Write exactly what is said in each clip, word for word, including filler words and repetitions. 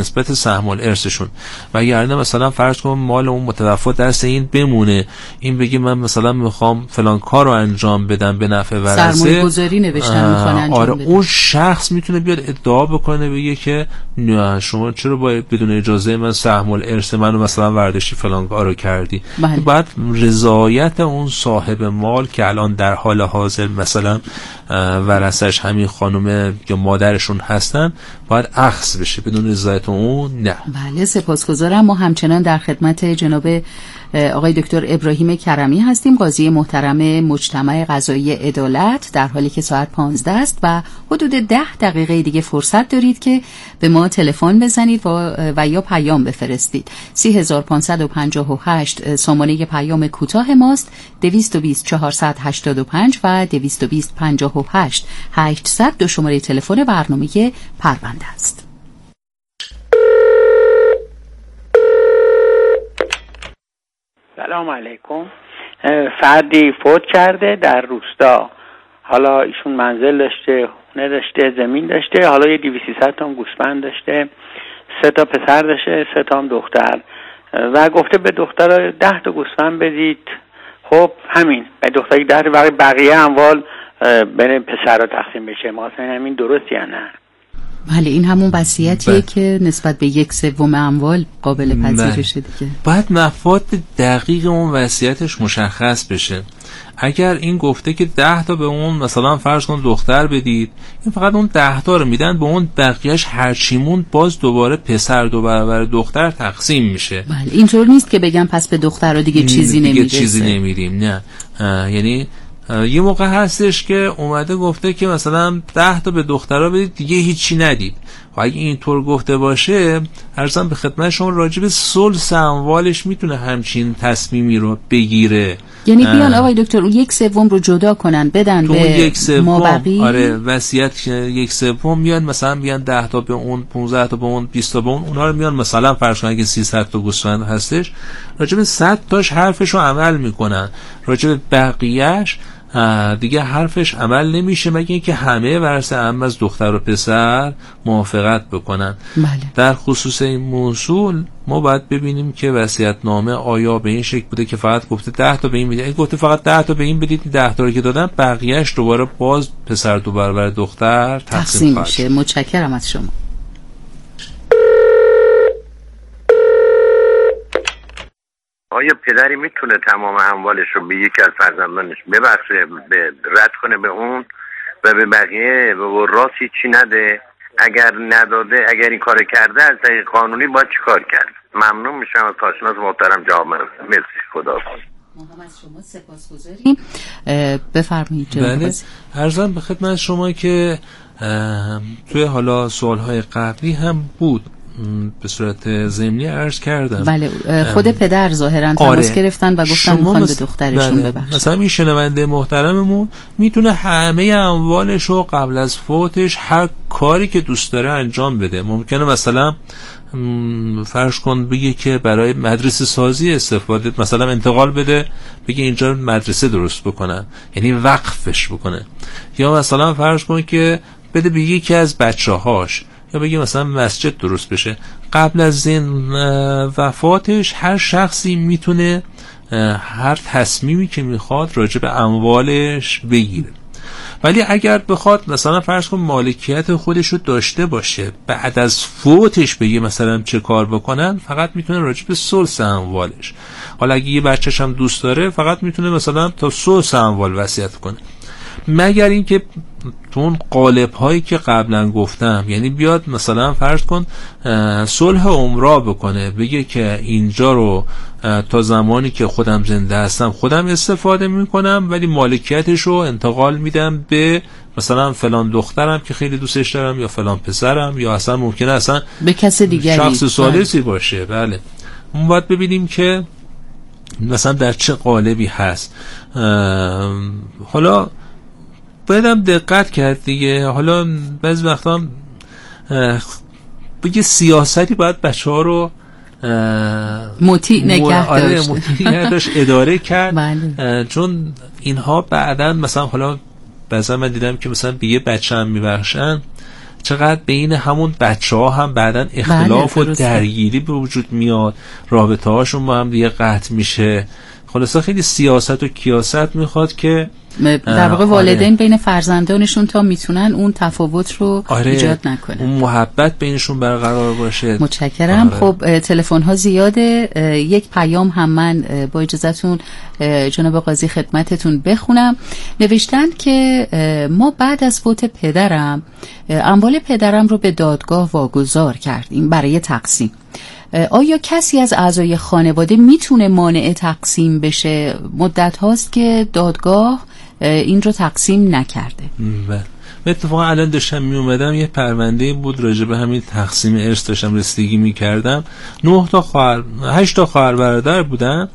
نسبت سهم الارثشون. وگرنه مثلا فرض کن مال اون متوفی دست این بمونه، این بگه من مثلا میخوام فلان کار رو انجام بدم به نفع ورثه، سرمایه‌گذاری نوشتن میخوان انجام آره بدن. اون شخص میتونه بیاد ادعا بکنه بگه که نه شما چرا باید بدون اجازه من سهم الارث منو مثلا ورداشتی فلان کارو کردی. بله. بعد رضایت اون صاحب مال که الان در حال حاضر مثلا ورثش همین خانم یا مادرشون هستن باید اخذ بشه، بدون رضایت اون نه. بله سپاسگزارم. ما همچنان در خدمت جناب آقای دکتر ابراهیم کرمی هستیم، قاضی محترم مجتمع قضایی عدالت، در حالی که ساعت پانزده است و حدود ده دقیقه دیگه فرصت دارید که به ما تلفن بزنید و, و یا پیام بفرستید. سه هزار و پانصد و پنجاه و هشت شماره پیام کوتاه ماست، دویست و بیست چهارصد و هشتاد و پنج و دویست و بیست پنجاه و هشت هشتصد دو شماره تلفن برنامه پرونده است. سلام علیکم. فردی فوت کرده در روستا، حالا ایشون منزل داشته، خونه داشته، زمین داشته، حالا یه دویست سیصد تا گوسفند داشته، سه تا پسر داشته، سه تا هم دختر، و گفته به دخترها ده تا گوسفند بدید. خب همین به دختری ده تا، بقیه اموال بین پسرها تقسیم بشه. مثلا همین درست یا نه؟ بله این همون وصیتیه که نسبت به یک سوم اموال قابل پذیرشه دیگه. باید مفاد دقیق اون وصیتش مشخص بشه. اگر این گفته که ده تا به اون مثلا فرض کن دختر بدید، این فقط اون ده تا رو میدن، به اون بقیهش هرچیمون باز دوباره پسر دو برابر دختر تقسیم میشه. بله اینطور نیست که بگم پس به دختر رو دیگه چیزی دیگه نمیرسه. چیزی نمیدیم، نه. یعنی یه موقع هستش که اومده گفته که مثلا ده تا به دخترها بدید دیگه هیچی ندید. و اگه اینطور گفته باشه عرضم به خدمت شما راجع به ثلث اموالش میتونه همچین تصمیمی رو بگیره. یعنی بیان آقای دکتر اون یک سوم رو جدا کنن بدن به یک سوم. مابقی. آره وصیت یک سوم میان مثلا بیان ده تا به اون، پانزده تا به اون، بیست تا به اون، اونها رو میان مثلا فرض کن اگه سیصد تا گوسفند هستش راجع به صد تاش حرفش رو عمل میکنن، راجع به بقیه‌اش دیگه حرفش عمل نمیشه مگه اینکه همه ورثه عم از دختر و پسر موافقت بکنن. بله. در خصوص این موضوع ما باید ببینیم که وصیت‌نامه آیا به این شکل بوده که فقط گفته ده تا به این بدید، گفته فقط ده تا به این بدید، ده تا رو که دادن بقیه‌اش دوباره باز پسر دو برابر دختر تقسیم میشه. متشکرم از شما. آیا پدری میتونه تمام اموالش رو به یکی از فرزندانش ببخشه، به رد کنه به اون و به بقیه و راست هیچی نده؟ اگر نداده، اگر این کار کرده از طریق قانونی باید چی کار کرد؟ ممنون میشم از کارشناس محترم جواب بدید. مرسی. خدا حافظ. ما از شما سپاسگزاریم. بفرمایید جناب. بله عرضم به خدمت شما که توی حالا سوالهای قبلی هم بود به صورت ضمنی عرض کردم. بله خود پدر ظاهرا تماس آره. گرفتن و گفتن میخوان مس... به دخترشون بله. ببخشن. مثلا این شنونده محترممون میتونه همه اموالش رو قبل از فوتش هر کاری که دوست داره انجام بده. ممکنه مثلا فرض کن بگه که برای مدرسه سازی استفاده مثلا انتقال بده، بگه اینجا مدرسه درست بکنن، یعنی وقفش بکنه. یا مثلا فرض کن که بده به یکی از بچه‌هاش، یا بگه مثلا مسجد درست بشه. قبل از این وفاتش هر شخصی میتونه هر تصمیمی که میخواد راجع به اموالش بگیره. ولی اگر بخواد مثلا فرض کن مالکیت خودش رو داشته باشه بعد از فوتش بگه مثلا چه کار بکنن، فقط میتونه راجع به ثلث اموالش. حالا اگه یه بچه‌ش هم دوست داره فقط میتونه مثلا تا ثلث اموال وصیت کنه، مگر اینکه تو اون قالب هایی که قبلا گفتم، یعنی بیاد مثلا فرض کن صلح عمرا بکنه، بگه که اینجا رو تا زمانی که خودم زنده هستم خودم استفاده میکنم ولی مالکیتش رو انتقال میدم به مثلا فلان دخترم که خیلی دوستش دارم، یا فلان پسرم، یا اصلا ممکنه اصلا به کس دیگری، شخص ثالثی باشه. بله ما باید ببینیم که مثلا در چه قالبی هست. حالا بایدم دقت کرد دیگه. حالا بعضی وقتا بگه سیاستی باید بچه ها رو مطیع نگه داشت، مطیع نگه داشت اداره کرد. بله. چون اینها بعداً مثلا حالا بعضا من دیدم که مثلا به یه بچه هم میبخشن چقدر بین همون بچه ها هم بعدن اختلاف و درگیری به وجود میاد، رابطه هاشون با هم دیگه قطع میشه. خلاصه خیلی سیاست و کیاست میخواد که در واقع والدین آره. بین فرزندانشون تا میتونن اون تفاوت رو آره. ایجاد نکنن، اون محبت بینشون برقرار باشه. متشکرم. آره. خب تلفن ها زیاده، یک پیام هم من با اجازهتون جناب قاضی خدمتتون بخونم. نوشتن که ما بعد از فوت پدرم اموال پدرم رو به دادگاه واگذار کردیم برای تقسیم. آیا کسی از اعضای خانواده میتونه مانع تقسیم بشه؟ مدت هاست که دادگاه این رو تقسیم نکرده. بله. اتفاقا الان داشتم می اومدم یه پرونده بود راجع به همین تقسیم ارث داشتم رسیدگی میکردم. نه تا خواهر هشت تا خواهر برادر بودن،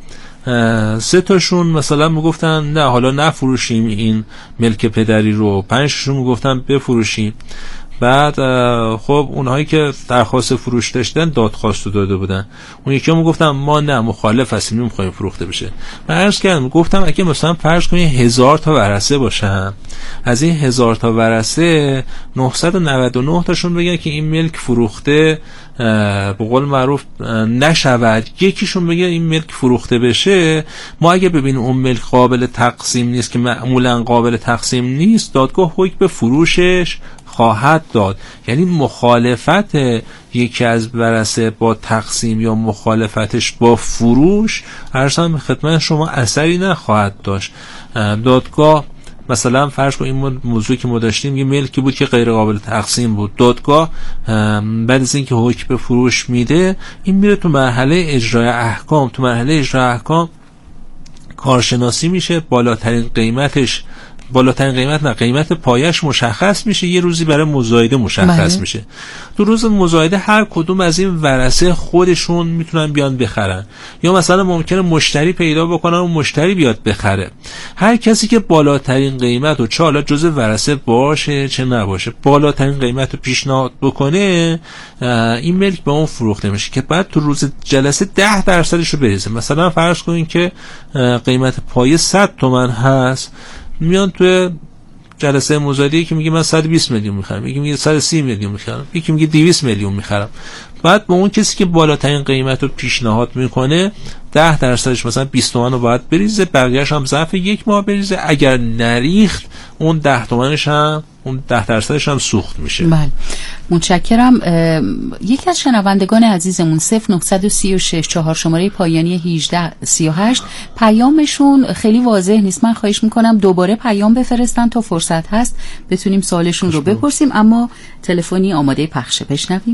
سه تاشون مثلا میگفتن نه حالا نفروشیم این ملک پدری رو، پنج تاشون میگفتن بفروشیم. بعد خب اونهایی که درخواست فروش داشتن دادخواست رو داده بودن، اون یکی هم گفتم ما نه مخالف هستیم نمیخوایم فروخته بشه. من عرض کردم گفتم اگه مثلا فرض کنید هزار تا ورثه باشن، از این هزار تا ورثه نهصد و نود و نه تاشون بگن که این ملک فروخته به قول معروف نشود، یکیشون بگه این ملک فروخته بشه. ما اگه ببینیم اون ملک قابل تقسیم نیست که معمولا قابل تقسیم نیست، دادگاه حکم به فروشش خواهد داد. یعنی مخالفت یکی از ورثه با تقسیم یا مخالفتش با فروش ارسان به خدمت شما اثری نخواهد داشت. دادگاه مثلا فرض کن این موضوعی که ما داشتیم یه ملکی بود که غیر قابل تقسیم بود، دادگاه بعد از اینکه حکم به فروش میده این میره تو مرحله اجرای احکام. تو مرحله اجرای احکام کارشناسی میشه، بالاترین قیمتش بالاترین قیمت نه قیمت پایش مشخص میشه، یه روزی برای مزایده مشخص بله. میشه. تو روز مزایده هر کدوم از این ورثه خودشون میتونن بیان بخرن، یا مثلا ممکنه مشتری پیدا بکنن و مشتری بیاد بخره. هر کسی که بالاترین قیمت و چه حالا جزء ورثه باشه چه نباشه بالاترین قیمت رو پیشنهاد بکنه این ملک به اون فروخته میشه که بعد تو روز جلسه ده درصدش رو بریزه. مثلا فرض کنین که قیمت پایه صد تومن هست، میان تو جلسه مزایده که میگه من صد و بیست میلیون میخرم، یکی میگه صد و سی میلیون میخرم، یکی میگه دویست میلیون میخرم. بعد با اون کسی که بالاترین قیمت رو پیشنهاد میکنه ده درصدش مثلا بیست تومن رو باید بریزه، بقیه‌اش هم ظرف یک ماه بریزه. اگر نریخت اون ده تومنش هم اون ده درصدش هم سوخت میشه. بله متشکرم. یکی از شنوندگان عزیزمون صفر نه سه شش چهار شماره پایانی هجده سی و هشت پیامشون خیلی واضح نیست، من خواهش میکنم دوباره پیام بفرستن تا فرصت هست بتونیم سوالشون رو بپرسیم، اما تلفنی آماده پخشه. بشنویم.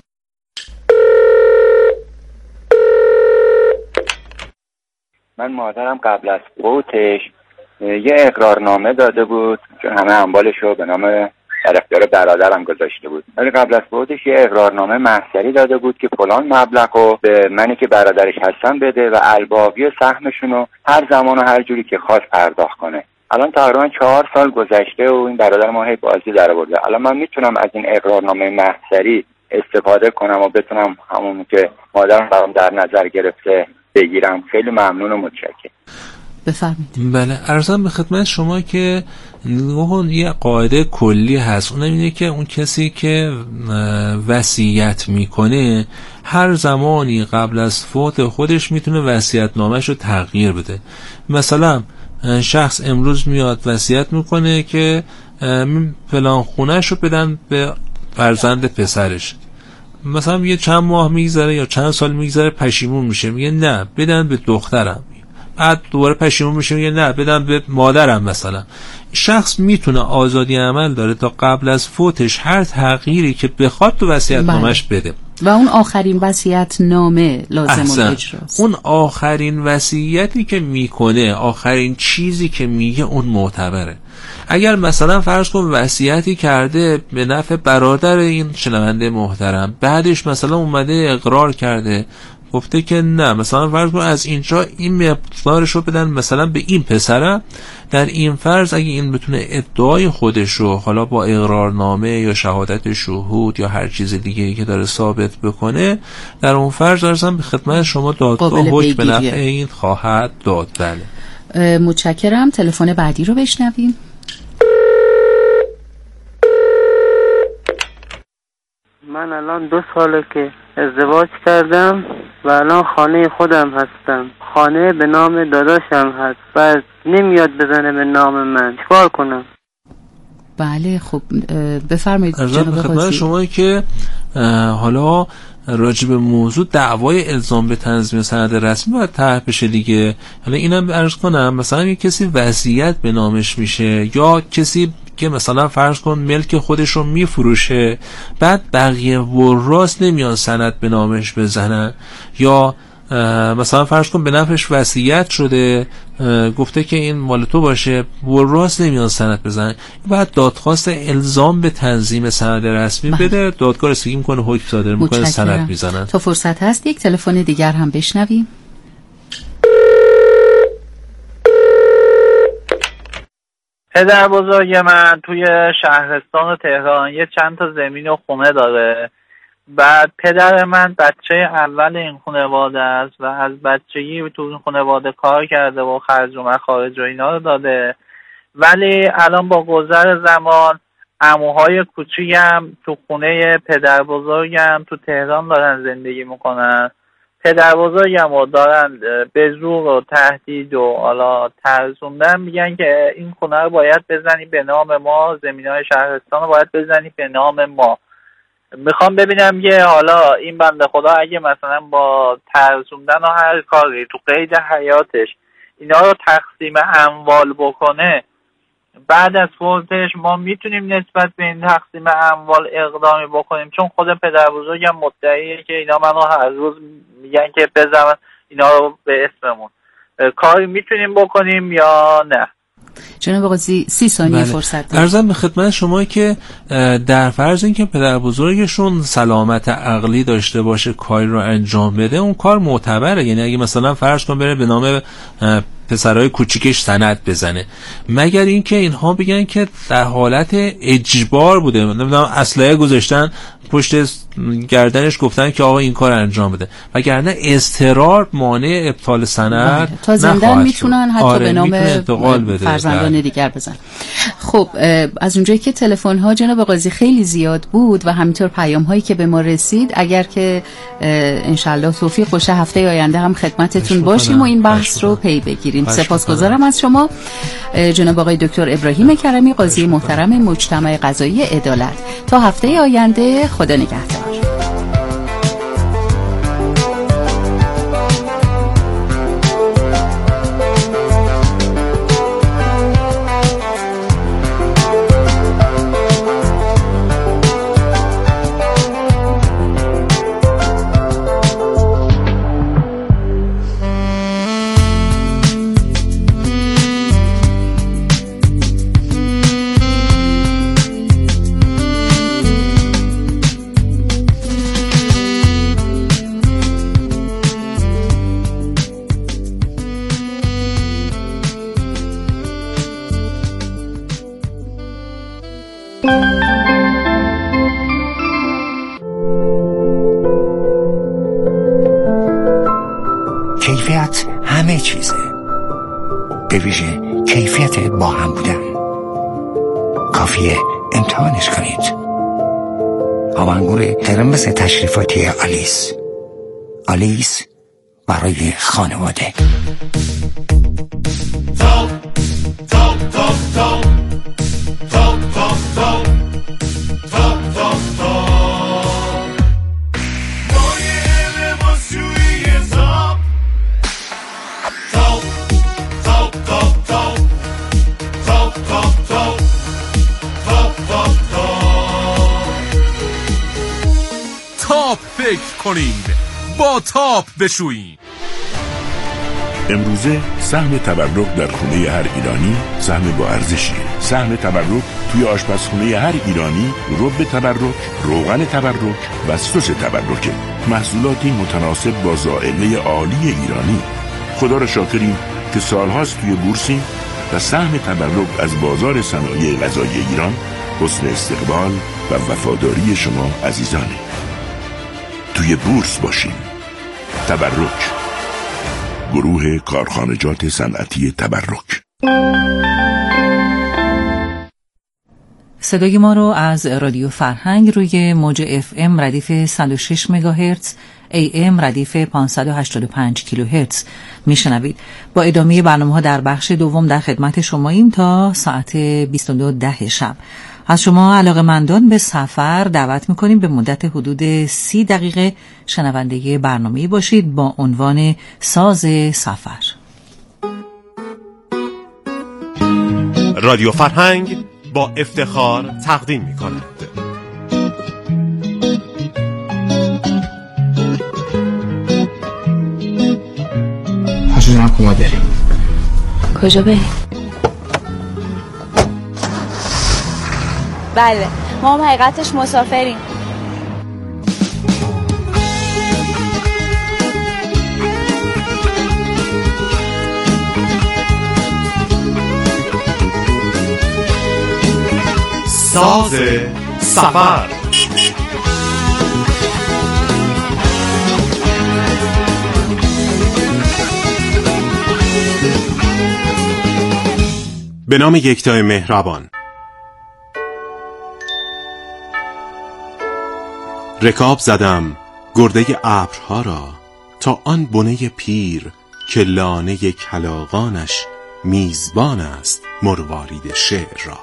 من مادرم قبل از فوتش یه اقرارنامه داده بود چون همه اموالش رو به نام در اختیار برادرم گذاشته بود، ولی قبل از فوتش یه اقرارنامه محضری داده بود که فلان مبلغ رو به منی که برادرش هستم بده و الباقی سهمشون رو هر زمان و هر جوری که خواست پرداخت کنه. الان تقریبا چهار سال گذشته و این برادر ما هی بازی در آورده. الان من میتونم از این اقرارنامه محضری استفاده کنم و بتونم همون که مادرم برام در نظر گرفته بگیرم؟ خیلی ممنون و متشکرم. بفرمایید. بله عرضم به خدمت شما که یه قاعده کلی هست، اونم اینه که اون کسی که وصیت میکنه هر زمانی قبل از فوت خودش میتونه وصیت‌نامه‌ش رو تغییر بده. مثلا شخص امروز میاد وصیت میکنه که فلان خونه‌ش رو بدن به فرزند پسرش، مثلا یه چند ماه میگذره یا چند سال میگذره پشیمون میشه میگه نه بدن به دخترم، بعد دوباره پشیمون میشه میگه نه بدن به مادرم. مثلا شخص میتونه آزادی عمل داره تا قبل از فوتش هر تغییری که بخواد تو وصیت‌نامه‌اش بده و اون آخرین وصیت نامه لازم اجراست. اون آخرین وصیتی که میکنه، آخرین چیزی که میگه اون معتبره. اگر مثلا فرض کن وصیتی کرده به نفع برادر این شنونده محترم، بعدش مثلا اومده اقرار کرده گفته که نه مثلا فرض کن از اینجا این مقدارش رو بدن مثلا به این پسرم، در این فرض اگه این بتونه ادعای خودش رو حالا با اقرارنامه یا شهادت شهود یا هر چیز دیگه‌ای که داره ثابت بکنه، در اون فرض ارزم به خدمت شما دادگاه حکم به نفع این خواهد داد. بله متشکرم. تلفن بعدی رو بشنویم. من الان دو ساله که ازدواج کردم و الان خانه خودم هستم. خانه به نام داداشم هست، بعد نمیاد بزنه به نام من. چیکار کنم؟ بله خب بفرمایید جناب قاضی. شما که حالا راجب موضوع دعوای الزام به تنظیم سند رسمی باید طرح بشه دیگه. حالا اینم عرض کنم مثلا یک کسی وصیت به نامش میشه یا کسی که مثلا فرض کن ملک خودش رو میفروشه، بعد بقیه وراث نمیان سند به نامش بزنن، یا مثلا فرض کن به نفعش وصیت شده گفته که این مال تو باشه، وراث نمیان سند بزنن، بعد دادخواست الزام به تنظیم سند رسمی بله. بده، دادگاه رسیدگی میکنه، حکم صادر میکنه، سند میزنن. تا فرصت هست یک تلفن دیگر هم بشنویم. پدر بزرگ من توی شهرستان تهران یه چند تا زمین و خونه داره. بعد پدر من بچه اول این خانواده است و از بچگی تو این خانواده کار کرده و خرج و مخارج و اینا رو داده، ولی الان با گذر زمان عموهای کوچیکم تو خونه پدر بزرگم تو تهران دارن زندگی میکنن. پدر بزرگم رو دارن به زور و تهدید و حالا ترسوندن، میگن که این خونه رو باید بزنی به نام ما، زمینهای شهرستان رو باید بزنی به نام ما. میخوام ببینم یه حالا این بنده خدا اگه مثلا با ترسوندن و هر کاری تو قید حیاتش اینا رو تقسیم اموال بکنه، بعد از فوتش ما میتونیم نسبت به این تقسیم اموال اقدامی بکنیم؟ چون خود پدر بزرگم مدعیه که اینا منو هر روز میگن که بزنن اینا رو به اسممون. کاری میتونیم بکنیم یا نه؟ جناب قاضی سی ثانیه بله. فرصت دارم. عرضم به خدمت شما که در فرض این که پدر بزرگشون سلامت عقلی داشته باشه کاری رو انجام بده، اون کار معتبره. یعنی اگه مثلا فرض کن بره به نام پسرای کوچیکش سند بزنه، مگر اینکه اینها بگن که در حالت اجبار بوده، نمیدونم اسلحه گذاشتن پشت گردنش گفتن که آقا این کار انجام بده، وگرنه اضطرار مانع ابطال سند تا زندان میتونن حتی آره، به نام فرزندان دیگر بزن. خب از اونجایی که تلفن ها جناب قاضی خیلی زیاد بود و همینطور پیام هایی که به ما رسید، اگر که انشالله توفیق باشه هفته آینده هم خدمتتون باشیم و این بحث رو پی بگیریم. سپاسگزارم از شما جناب آقای دکتر ابراهیم کرمی، قاضی محترم مجتمع قضایی عدالت. تا هفته آینده، خدا نگهدار. کیفیت همه چیزه، به ویژه کیفیت با هم بودن. کافیه امتحانش کنید. آب انگور قرمز تشریفاتی آلیس. آلیس برای خانواده. تاپ تاپ تاپ تاپ تاپ تاپ تاپ تاپ تاپ تاپ مایه لباسشویی تاپ تاپ تاپ تاپ تاپ تاپ تاپ تاپ تاپ تاپ تاپ تاپ فکر کنین، با تاپ بشویین. امروزه سهم تبرک در خونه هر ایرانی سهم با ارزشیه. سهم تبرک توی آشپزخونه هر ایرانی رب تبرک، روغن تبرک و سس تبرکه. محصولاتی متناسب با ذائقه عالی ایرانی. خدا را شاکریم که سالهاست توی بورسیم و سهم تبرک از بازار صنایع غذایی ایران حسن استقبال و وفاداری شما عزیزانه. توی بورس باشیم. تبرک، گروه کارخانجات صنعتی تبرک. صدای ما رو از رادیو فرهنگ روی موج اف ام ردیف صد و شش مگاهرتز، ای ام ردیف پانصد و هشتاد و پنج کیلوهرتز میشنوید. با ادامه برنامه ها در بخش دوم در خدمت شماییم تا ساعت بیست و دو ده شب. از شما علاقه‌مندان به سفر دعوت میکنیم به مدت حدود سی دقیقه شنونده برنامه‌ای باشید با عنوان ساز سفر. رادیو فرهنگ با افتخار تقدیم می‌کند. پاشو جناب کما بریم. کجا بریم؟ بله ما هم حقیقتش مسافریم. ساز سفر. به نام یکتای مهربان. رکاب زدم گرده ابرها را تا آن بنه پیر که لانه کلاغانش میزبان است مروارید شعر را.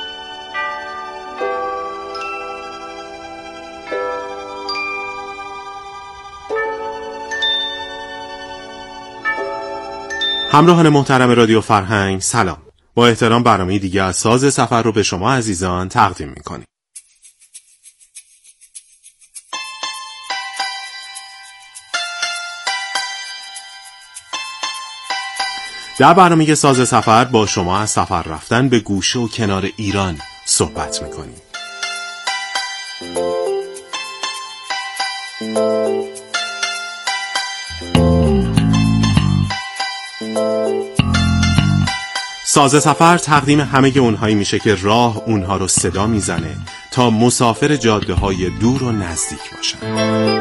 همراهان محترم رادیو فرهنگ سلام. با احترام برنامه دیگه از ساز سفر رو به شما عزیزان تقدیم می‌کنیم. در برنامه ساز سفر با شما از سفر رفتن به گوشه و کنار ایران صحبت می‌کنیم. ساز سفر تقدیم همه اونهایی میشه که راه اونها رو صدا میزنه تا مسافر جاده های دور و نزدیک باشن.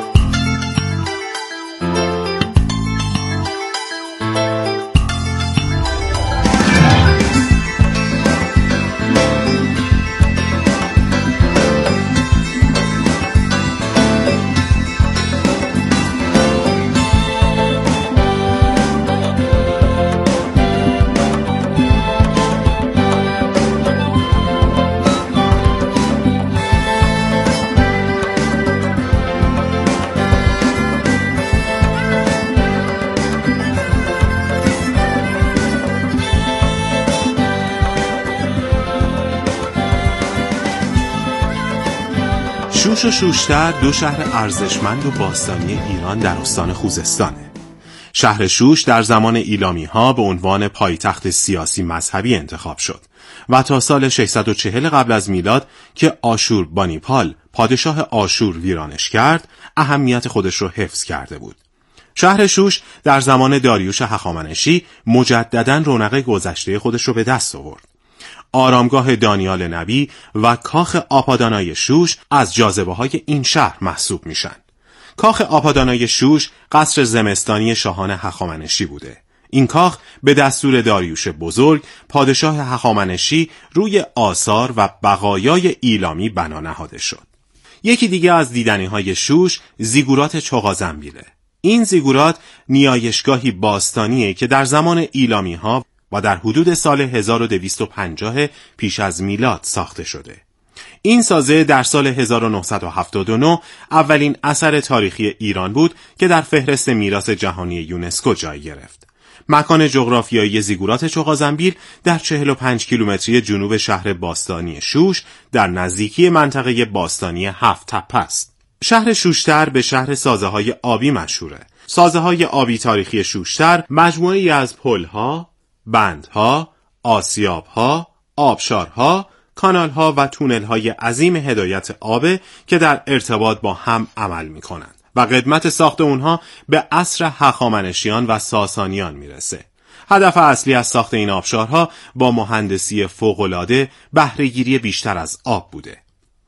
شوش و شوشتر دو شهر ارزشمند و باستانی ایران در استان خوزستانه. شهر شوش در زمان ایلامی ها به عنوان پایتخت سیاسی مذهبی انتخاب شد و تا سال ششصد و چهل قبل از میلاد که آشور بانیپال پادشاه آشور ویرانش کرد اهمیت خودش رو حفظ کرده بود. شهر شوش در زمان داریوش هخامنشی مجدداً رونق گذشته خودش رو به دست آورد. آرامگاه دانیال نبی و کاخ آپادانای شوش از جاذبه های این شهر محسوب میشن. کاخ آپادانای شوش قصر زمستانی شاهان هخامنشی بوده. این کاخ به دستور داریوش بزرگ پادشاه هخامنشی روی آثار و بقایای ایلامی بنا نهاده شد. یکی دیگه از دیدنی های شوش زیگورات چغازنبیله. این زیگورات نیایشگاهی باستانیه که در زمان ایلامی ها و در حدود سال هزار و دویست و پنجاه پیش از میلاد ساخته شده. این سازه در سال هزار و نهصد و هفتاد و نه اولین اثر تاریخی ایران بود که در فهرست میراث جهانی یونسکو جای گرفت. مکان جغرافیایی زیگورات چغازنبیل در چهل و پنج کیلومتری جنوب شهر باستانی شوش در نزدیکی منطقه باستانی هفت تپه است. شهر شوشتر به شهر سازه های آبی مشهوره. سازه های آبی تاریخی شوشتر مجموعه‌ای از پل‌ها، بندها، آسیابها، آبشارها، کانالها و تونل‌های عظیم هدایت آب که در ارتباط با هم عمل می‌کنند و قدمت ساخت اونها به عصر هخامنشیان و ساسانیان میرسه. هدف اصلی از ساخت این آبشارها با مهندسی فوق‌العاده بهره‌گیری بیشتر از آب بوده.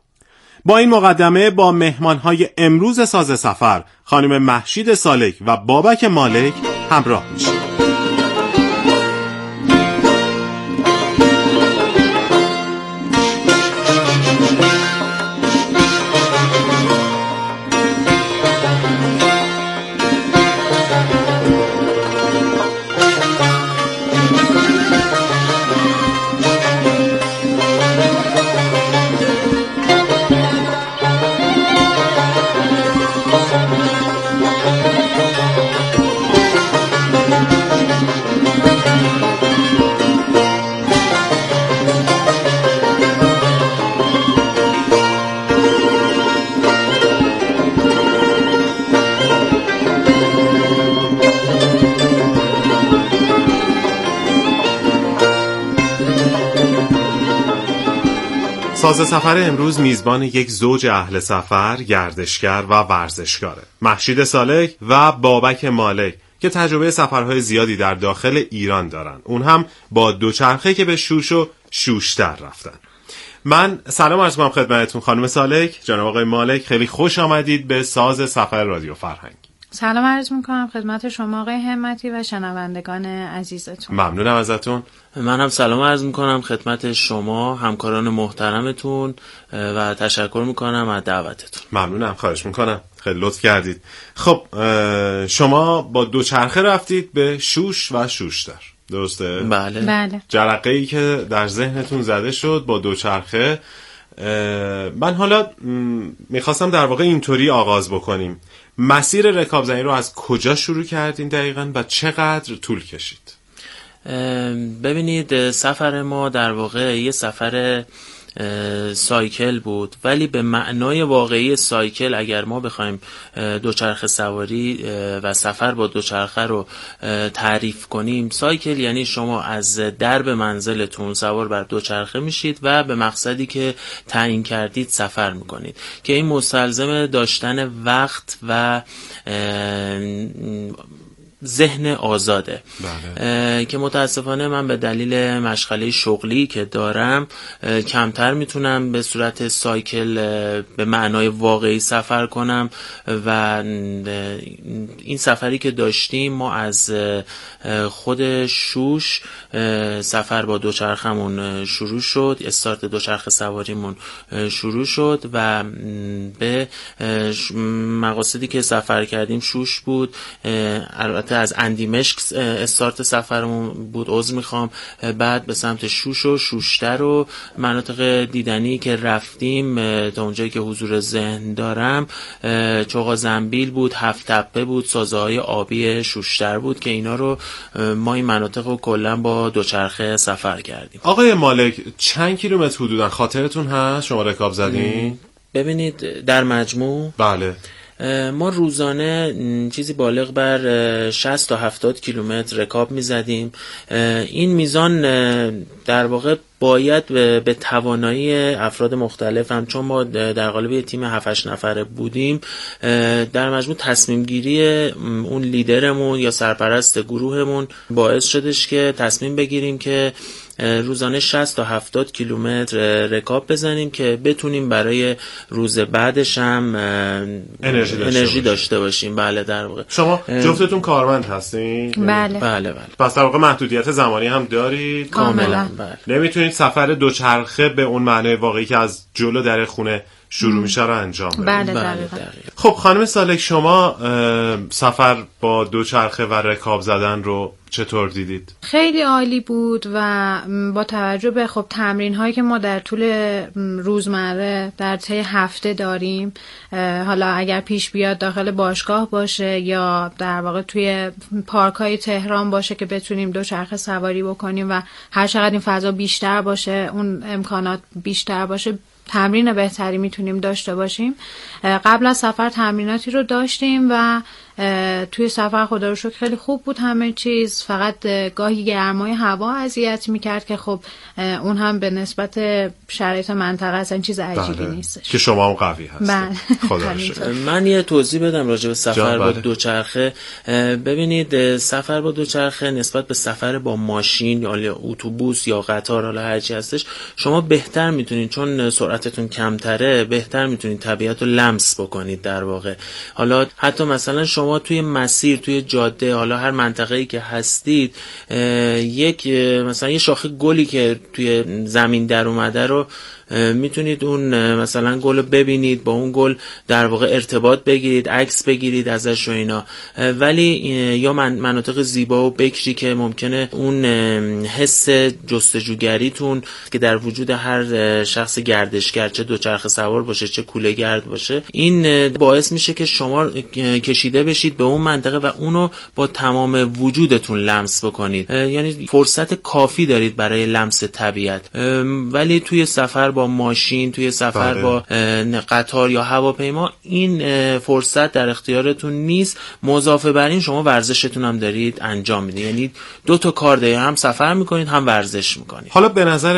با این مقدمه با مهمانهای امروز ساز سفر خانم مهشید سالک و بابک مالک همراه میشیم. ساز سفر امروز میزبان یک زوج اهل سفر، گردشگر و ورزشکاره. مهشید سالک و بابک مالک که تجربه سفرهای زیادی در داخل ایران دارن. اون هم با دوچرخه که به شوش و شوشتر رفتن. من سلام عرض می‌کنم خدمتتون خانم سالک، جناب آقای مالک، خیلی خوش آمدید به ساز سفر رادیو فرهنگ. سلام عرض میکنم خدمت شما آقای همتی و شنوندگان عزیزتون. ممنونم ازتون. من هم سلام عرض میکنم خدمت شما همکاران محترمتون و تشکر میکنم از دعوتتون. ممنونم، خواهش میکنم، خیلی لطف کردید. خب شما با دوچرخه رفتید به شوش و شوشتر، درسته؟ بله. بله. جرقه‌ای که در ذهنتون زده شد با دوچرخه. من حالا میخواستم در واقع اینطوری آغاز بکنیم. مسیر رکابزنی رو از کجا شروع کردین دقیقاً و چقدر طول کشید؟ ببینید سفر ما در واقع یه سفر سایکل بود، ولی به معنای واقعی سایکل اگر ما بخوایم دوچرخه سواری و سفر با دوچرخه رو تعریف کنیم، سایکل یعنی شما از درب منزلتون سوار بر دوچرخه میشید و به مقصدی که تعیین کردید سفر میکنید، که این مستلزم داشتن وقت و ذهن آزاده. بله. که متاسفانه من به دلیل مشغله شغلی که دارم کمتر میتونم به صورت سایکل به معنای واقعی سفر کنم و این سفری که داشتیم ما از خود شوش سفر با دوچرخمون شروع شد، استارت دوچرخه سواریمون شروع شد و به مقاصدی که سفر کردیم شوش بود. البته از اندیمشک استارت سفرمون بود، عذر میخوام. بعد به سمت شوش و شوشتر و مناطق دیدنی که رفتیم تا اونجایی که حضور ذهن دارم چوغا زنبیل بود، هفت تپه بود، سازه های آبی شوشتر بود که اینا رو ما این مناطق رو کلا با دوچرخه سفر کردیم. آقای مالک چند کیلومتر حدوداً خاطرتون هست شما رکاب زدین؟ ببینید در مجموع بله ما روزانه چیزی بالغ بر شصت تا هفتاد کیلومتر رکاب میزدیم. این میزان در واقع باید به توانایی افراد مختلف هم، چون ما در قالب یه تیم هفت هشت نفره بودیم، در مجموع تصمیم گیری اون لیدرمون یا سرپرست گروهمون باعث شدش که تصمیم بگیریم که روزانه شصت تا هفتاد کیلومتر رکاب بزنیم که بتونیم برای روز بعدش هم انرژی داشته, انرژی داشته باشیم. بله در واقع شما جفتتون کارمند هستین؟ بله بله بله. پس در واقع محدودیت زمانی هم دارید؟ کاملا. بله. نمیتونید سفر دوچرخه به اون معنای واقعی که از جلو در خونه شروع میشه رو انجام بدید. بله بله دقیقاً. خب خانم سالک، شما سفر با دوچرخه و رکاب زدن رو چطور دیدید؟ خیلی عالی بود و با توجه به خب تمرین هایی که ما در طول روزمره در طی هفته داریم، حالا اگر پیش بیاد داخل باشگاه باشه یا در واقع توی پارک های تهران باشه که بتونیم دوچرخه سواری بکنیم و هر چقدر این فضا بیشتر باشه، اون امکانات بیشتر باشه، تمرین بهتری میتونیم داشته باشیم. قبل از سفر تمریناتی رو داشتیم و توی سفر خدا رو شکر خیلی خوب بود همه چیز، فقط گاهی گرمای هوا اذیت میکرد که خب اون هم به نسبت شرایط منطقه اصلا چیز عجیبی بله. نیستش که شما هم قوی هستید. بله. خدا رو شکر. من یه توضیح بدم راجع به سفر با بله. دوچرخه. ببینید سفر با دوچرخه نسبت به سفر با ماشین یا اتوبوس یا قطار، حالا هر چی هستش، شما بهتر میتونید، چون سرعتتون کمتره، بهتر میتونید طبیعت رو لمس بکنید در واقع. حالا حتی مثلا شما توی مسیر، توی جاده، حالا هر منطقه‌ای که هستید، یک مثلا یه شاخه گلی که توی زمین در اومده رو میتونید اون مثلا گل رو ببینید، با اون گل در واقع ارتباط بگیرید، عکس بگیرید ازش و اینا. ولی یا من مناطق زیبا و بکری که ممکنه اون حس جستجوگریتون که در وجود هر شخص گردشگر، چه دوچرخه سوار باشه چه کوله گرد باشه، این باعث میشه که شما کشیده بشید به اون منطقه و اونو با تمام وجودتون لمس بکنید. یعنی فرصت کافی دارید برای لمس طبیعت. ولی توی سفر با ماشین، توی سفر بله. با قطار یا هواپیما این فرصت در اختیارتون نیست. مضافه بر این شما ورزشتون هم دارید انجام میدید، یعنی دو تا کار دارید، هم سفر میکنید هم ورزش میکنید. حالا به نظرت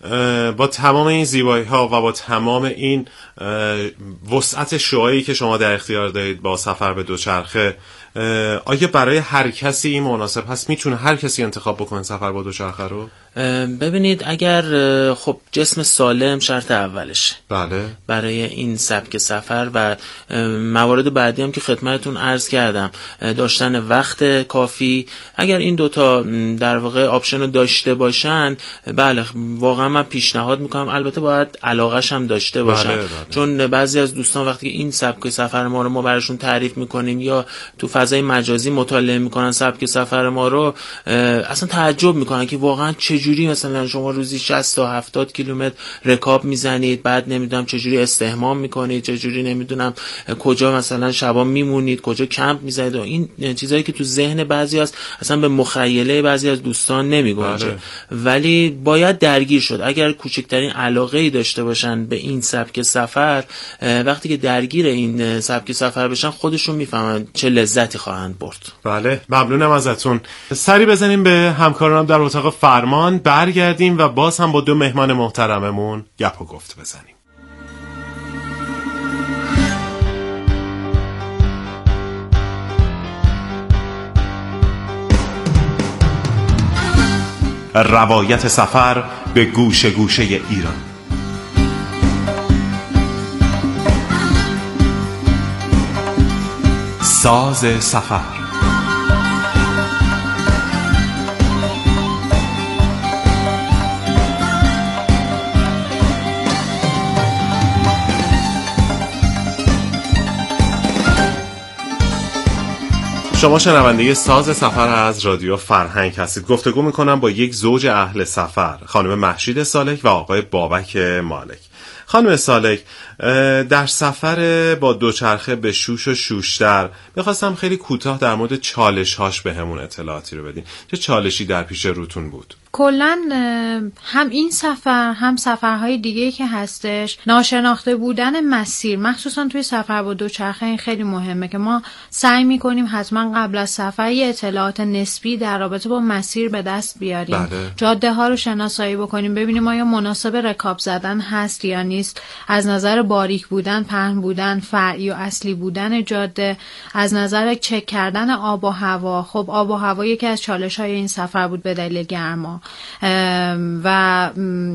با تمام این زیبایی ها و با تمام این وسعت شعاعی که شما در اختیار دارید با سفر به دوچرخه، آیا برای هر کسی این مناسب هست؟ میتونه هر کسی انتخاب بکنه سفر با دوچرخه رو؟ ببینید، اگر خب جسم سالم شرط اولشه بله برای این سبک سفر و موارد بعدی هم که خدمتتون عرض کردم، داشتن وقت کافی، اگر این دوتا در واقع آپشن رو داشته باشن، بله واقعا من پیشنهاد میکنم. البته باید علاقه‌ش هم داشته باشن. بله بله. چون بعضی از دوستان وقتی که این سبک سفر ما رو ما براشون تعریف میکنیم یا تو فضای مجازی مطالعه میکنن سبک سفر ما رو، اصلا تعجب میکنن که واقعا چجوری مثلا شما روزی شصت تا هفتاد کیلومتر رکاب میزنید، بعد نمیدونم چجوری استحمام میکنید، چجوری نمیدونم کجا مثلا شبا میمونید، کجا کمپ میزنید، و این چیزایی که تو ذهن بعضی از اصلا به مخیله بعضی از دوستان نمیگنجه. بله. ولی باید درگیر شد. اگر کوچکترین علاقه‌ای داشته باشن به این سبک سفر، وقتی که درگیر این سبک سفر بشن خودشون میفهمن چه لذتی خواهند برد. بله، ممنونم ازتون. سری بزنیم به همکارانم در اتاق فرمان، برگردیم و باز هم با دو مهمان محترممون گپ و گفت بزنیم. روایت سفر به گوشه گوشه ایران. ساز سفر. شما شنونده ساز سفر از رادیو فرهنگ هستید. گفتگو میکنم با یک زوج اهل سفر، خانم مهشید سالک و آقای بابک مالک. خانم سالک، در سفر با دوچرخه به شوش و شوشتر میخواستم خیلی کوتاه در مورد چالش هاش به همون اطلاعاتی رو بدین. چه چالشی در پیش روتون بود؟ کلاً هم این سفر هم سفرهای دیگه‌ای که هستش، ناشناخته بودن مسیر، مخصوصا توی سفر با دوچرخه این خیلی مهمه که ما سعی می‌کنیم حتما قبل از سفر یه اطلاعات نسبی در رابطه با مسیر به دست بیاریم. بله. جاده ها رو شناسایی بکنیم، ببینیم آیا مناسب رکاب زدن هست یا نیست، از نظر باریک بودن، پهن بودن، فرعی و اصلی بودن جاده، از نظر چک کردن آب و هوا. خب آب و هوا یکی از چالش‌های این سفر بود به دلیل گرما و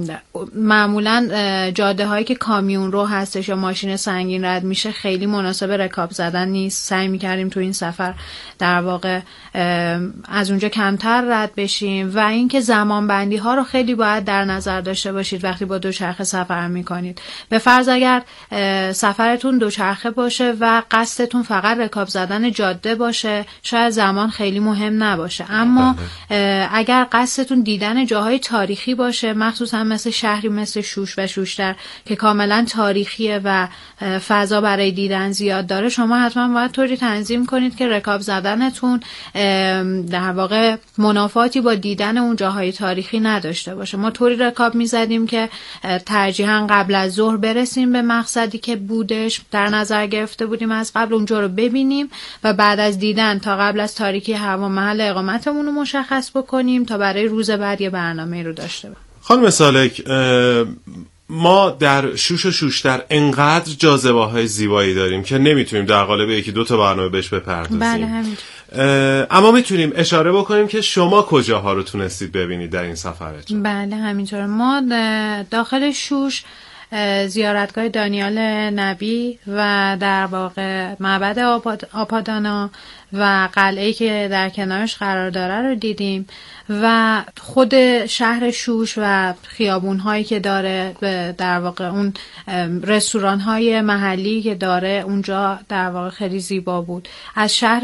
معمولا جاده هایی که کامیون رو هستش یا ماشین سنگین رد میشه خیلی مناسب رکاب زدن نیست. سعی میکردیم تو این سفر در واقع از اونجا کمتر رد بشیم و اینکه زمان بندی ها رو خیلی باید در نظر داشته باشید وقتی با دوچرخه سفر میکنید. به فرض اگر سفرتون دوچرخه باشه و قصدتون فقط رکاب زدن جاده باشه، شاید زمان خیلی مهم نباشه، اما اگر قصدتون دیدن جاهای تاریخی باشه، مخصوصا مثل شهری مثل شوش و شوشتر که کاملا تاریخیه و فضا برای دیدن زیاد داره، شما حتما باید طوری تنظیم کنید که رکاب زدنتون در واقع منافاتی با دیدن اون جاهای تاریخی نداشته باشه. ما طوری رکاب میزدیم که ترجیحاً قبل از ظهر برسیم به مقصدی که بودش در نظر گرفته بودیم، از قبل اونجا رو ببینیم و بعد از دیدن تا قبل از تاریکی هوا محل اقامتمون رو مشخص بکنیم تا برای روز بعد یه برنامه رو داشته باشیم. خانم سالک، ما در شوش و شوشتر انقدر جاذبه های زیبایی داریم که نمیتونیم در قالب یکی دو تا برنامه بهش بپردازیم. بله همین. اما میتونیم اشاره بکنیم که شما کجاها رو تونستید ببینید در این سفرتون؟ بله همینطور. ما داخل شوش زیارتگاه دانیال نبی و در واقع معبد آپادانا و قلعه‌ای که در کنارش قرار داره رو دیدیم و خود شهر شوش و خیابون‌هایی که داره، در واقع اون رستوران‌های محلی که داره اونجا در واقع خیلی زیبا بود. از شهر